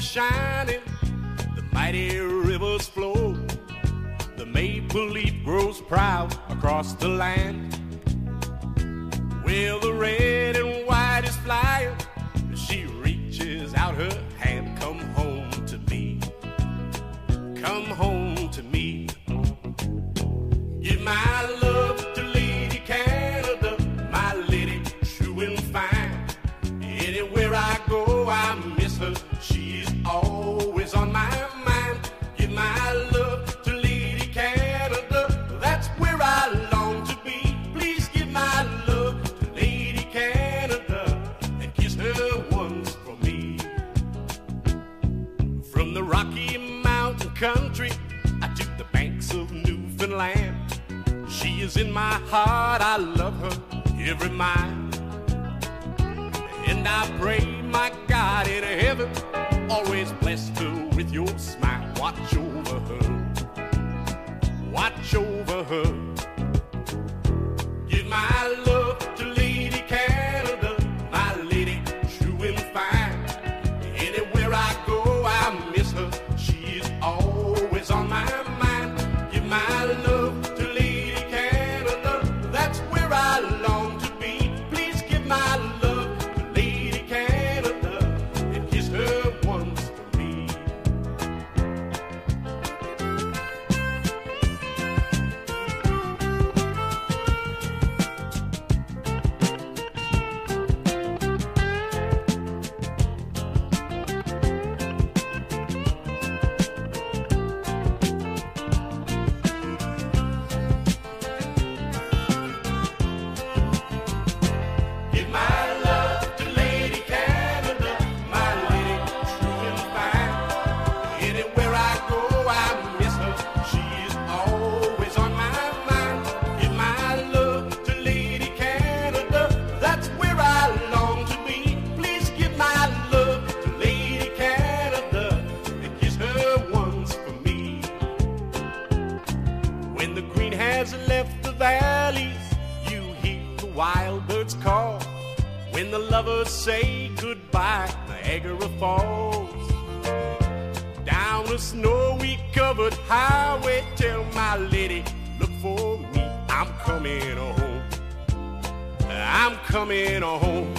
shining, the mighty rivers flow. The maple leaf grows proud across the land. Well, the red and white is flying. She reaches out her hand. Come home to me. Come home to me. Give my love to Lady Canada, my lady true and fine. Anywhere I go, I miss her. She's always on my mind. Give my love to Lady Canada, that's where I long to be. Please give my love to Lady Canada and kiss her once for me. From the Rocky Mountain country, I took the banks of Newfoundland. She is in my heart, I love her every mile. And I pray, my God in heaven, always bless her with your smile. Watch over her, watch over her. Give my love to Lady Canada, my lady true and fine. Anywhere I go, I miss her. She's always on my mind. Give my love to Lady Canada, that's where I long to be. Please give my love to Lady Canada and kiss her once for me. Give my love to Lady Canada, my lady true and fine. Anywhere I go, I miss her. She is always on my mind. Give my love to Lady Canada, that's where I long to be. Please give my love to Lady Canada and kiss her once for me. When the green has left the valleys, you hear the wild birds call. When the lovers say goodbye, Niagara Falls. Down the snowy covered highway, tell my lady, look for me. I'm coming home. I'm coming home.